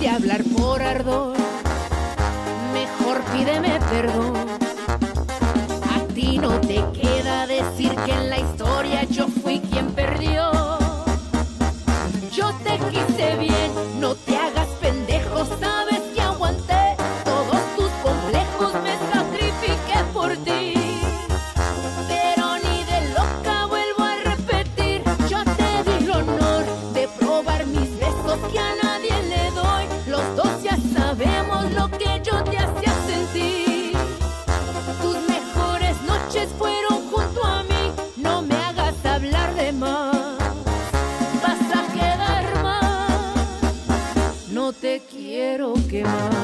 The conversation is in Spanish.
hablar por ardor, mejor pídeme perdón. A ti no te queda decir que en la historia yo fui quien perdió. Yo te quise bien, no te hagas pendejo, sabes que aguanté todos tus complejos, me sacrifiqué por ti. Pero ni de loca vuelvo a repetir, yo te di el honor de probar mis besos que a nadie le doy. Los dos ya sabemos lo que yo te hacía sentir. Tus mejores noches fueron junto a mí, no me hagas hablar de más. Vas a quedar mal, no te quiero quemar.